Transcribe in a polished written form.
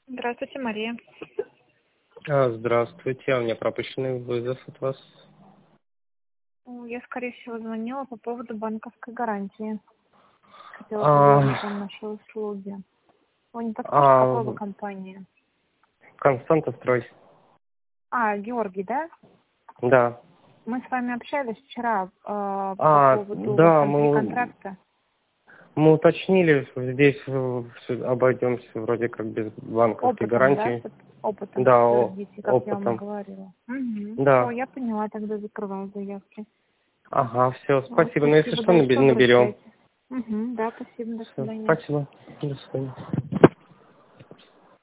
Здравствуйте, Мария. Здравствуйте, у меня пропущенный вызов от вас. Я, скорее всего, звонила по поводу банковской гарантии. Хотела предложить вам наши услуги. Вы не подскажете, какой вы компании? Константа Строй. Георгий, да? Да. Мы с вами общались вчера по поводу да, контракта. мы уточнили, здесь обойдемся вроде как без банковской гарантии. Да? Опытом Да, подтвердите, как я вам опытом. говорила. Да. Все, я поняла, тогда закрываю заявки. Все, спасибо. Ну, если что, большое, наберем. обращайтесь. Да, спасибо, до Всё, свидания. спасибо. До свидания.